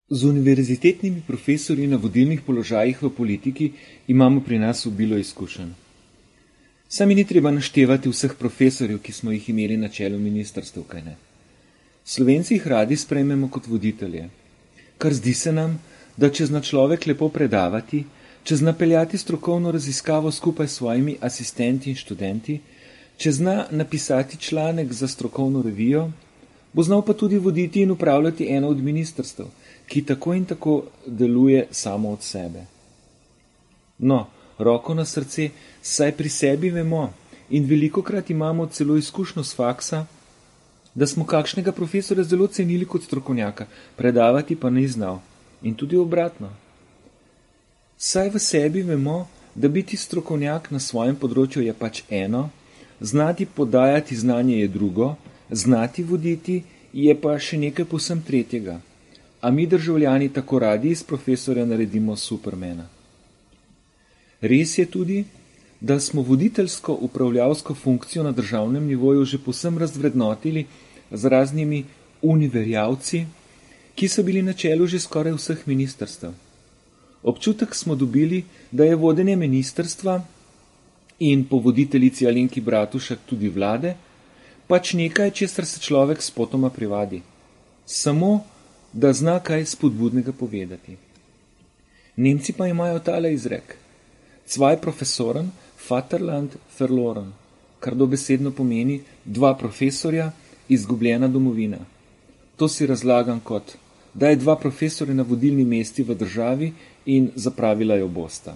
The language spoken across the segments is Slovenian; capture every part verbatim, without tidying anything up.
Z univerzitetnimi profesorji na vodilnih položajih v politiki imamo pri nas obilo izkušenj. Sami ni treba naštevati vseh profesorjev, ki smo jih imeli na čelu ministrstev, kaj ne. Slovenci jih radi sprejmemo kot voditelje, kar zdi se nam, da če zna človek lepo predavati, če zna peljati strokovno raziskavo skupaj s svojimi asistenti in študenti, če zna napisati članek za strokovno revijo, bo znal pa tudi voditi in upravljati eno od ministrstev, ki tako in tako deluje samo od sebe. No, roko na srce, saj pri sebi vemo in velikokrat imamo celo izkušnjo s faksa, da smo kakšnega profesora zelo cenili kot strokovnjaka, predavati pa ni znal. In tudi obratno. Saj v sebi vemo, da biti strokovnjak na svojem področju je pač eno, znati podajati znanje je drugo, znati voditi je pa še nekaj povsem tretjega. A mi državljani tako radi iz profesorja naredimo supermena. Res je tudi, da smo voditeljsko upravljavsko funkcijo na državnem nivoju že povsem razvrednotili z raznimi univerjalci, ki so bili na čelu že skoraj vseh ministrstev. Občutek smo dobili, da je vodenje ministrstva in po voditeljici Alenki Bratušek tudi vlade pač nekaj, česar se človek spotoma privadi. Samo, da zna kaj spodbudnega povedati. Nemci pa imajo tale izrek. Zwei Professoren, Vaterland verloren, kar dobesedno pomeni dva profesorja, izgubljena domovina. To si razlagam kot, da je dva profesorja na vodilni mesti v državi in zapravila jo bosta.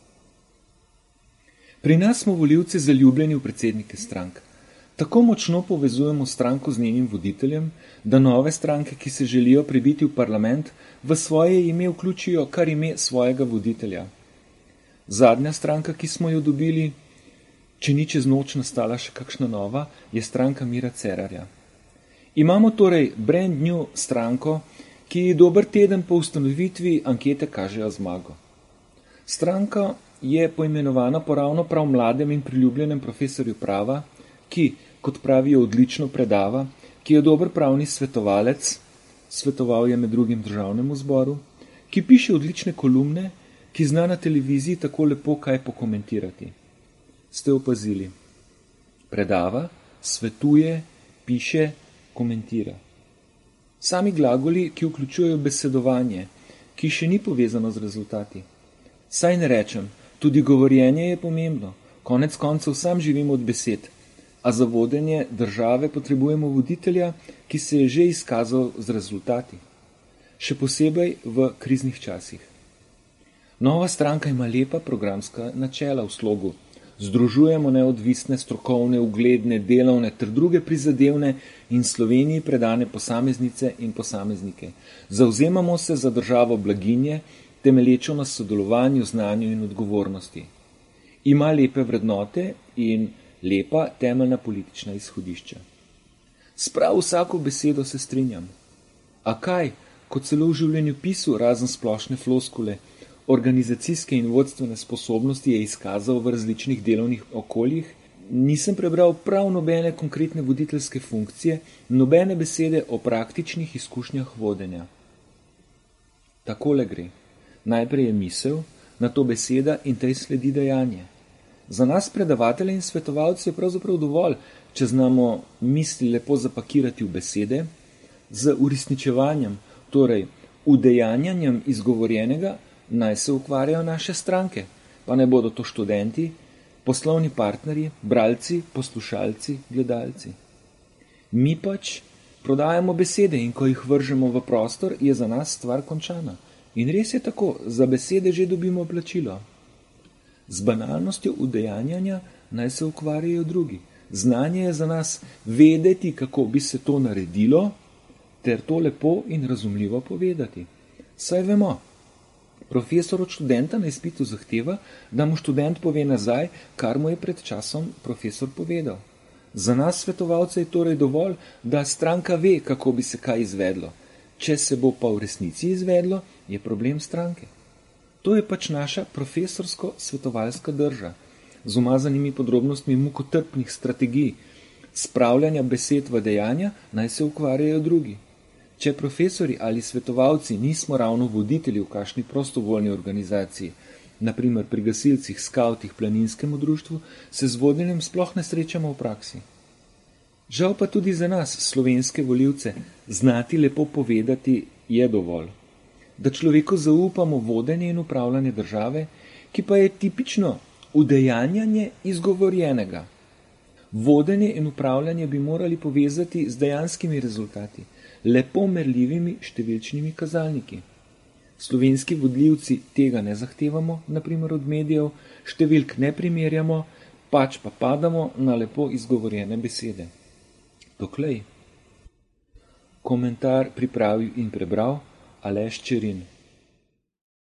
Pri nas smo volivci zaljubljeni v predsednike strank. Tako močno povezujemo stranko z njenim voditeljem, da nove stranke, ki se želijo prebiti v parlament, v svoje ime vključijo kar ime svojega voditelja. Zadnja stranka, ki smo jo dobili, če ni čez noč nastala še kakšna nova, je stranka Mira Cerarja. Imamo torej brand new stranko, ki dober teden po ustanovitvi ankete kažejo zmago. Stranka je poimenovana po ravno prav mladem in priljubljenem profesorju prava, ki, kot pravijo, odlično predava, ki je dober pravni svetovalec, svetoval je med drugim državnemu zboru, ki piše odlične kolumne, ki zna na televiziji tako lepo kaj pokomentirati. Ste opazili? Predava, svetuje, piše, komentira. Sami glagoli, ki vključujejo besedovanje, ki še ni povezano z rezultati. Saj ne rečem, tudi govorjenje je pomembno, konec koncev sam živimo od besed, a za vodenje države potrebujemo voditelja, ki se je že izkazal z rezultati. Še posebej v kriznih časih. Nova stranka ima lepa programska načela v slogu. Združujemo neodvisne, strokovne, ugledne, delovne ter druge prizadevne in Sloveniji predane posameznice in posameznike. Zavzemamo se za državo blaginje, temelječo na sodelovanju, znanju in odgovornosti. Ima lepe vrednote in lepa temeljna politična izhodišča. S prav vsako besedo se strinjam. A kaj, kot celo v življenju pisu, razen splošne floskule, organizacijske in vodstvene sposobnosti je izkazal v različnih delovnih okoljih, nisem prebral prav nobene konkretne voditeljske funkcije, nobene besede o praktičnih izkušnjah vodenja. Takole gre. Najprej je misel, nato beseda in tej sledi dejanje. Za nas predavatelje in svetovalce je pravzaprav dovolj, če znamo misli lepo zapakirati v besede, z uresničevanjem, torej udejanjanjem izgovorjenega, naj se ukvarjajo naše stranke, pa ne bodo to študenti, poslovni partnerji, bralci, poslušalci, gledalci. Mi pač prodajamo besede in ko jih vržemo v prostor, je za nas stvar končana. In res je tako, za besede že dobimo plačilo. Z banalnostjo udejanjanja naj se ukvarjajo drugi. Znanje je za nas vedeti, kako bi se to naredilo, ter to lepo in razumljivo povedati. Saj vemo, profesor od študenta na izpitu zahteva, da mu študent pove nazaj, kar mu je pred časom profesor povedal. Za nas svetovalce je torej dovolj, da stranka ve, kako bi se kaj izvedlo. Če se bo pa v resnici izvedlo, je problem stranke. To je pač naša profesorsko-svetovalska drža, z umazanimi podrobnostmi mukotrpnih strategij, spravljanja besed v dejanja, naj se ukvarjajo drugi. Če profesori ali svetovalci nismo ravno voditelji v kakšni prostovoljni organizaciji, naprimer pri gasilcih, skavtih, planinskemu društvu, se z vodenjem sploh ne srečamo v praksi. Žal pa tudi za nas, slovenske volivce, znati lepo povedati je dovolj. Da človeku zaupamo vodenje in upravljanje države, ki pa je tipično udejanjanje izgovorjenega. Vodenje in upravljanje bi morali povezati z dejanskimi rezultati, lepo merljivimi številčnimi kazalniki. Slovenski vodljivci tega ne zahtevamo, naprimer od medijev, številk ne primerjamo, pač pa padamo na lepo izgovorjene besede. Doklej. Komentar pripravil in prebral Aleš Čerin.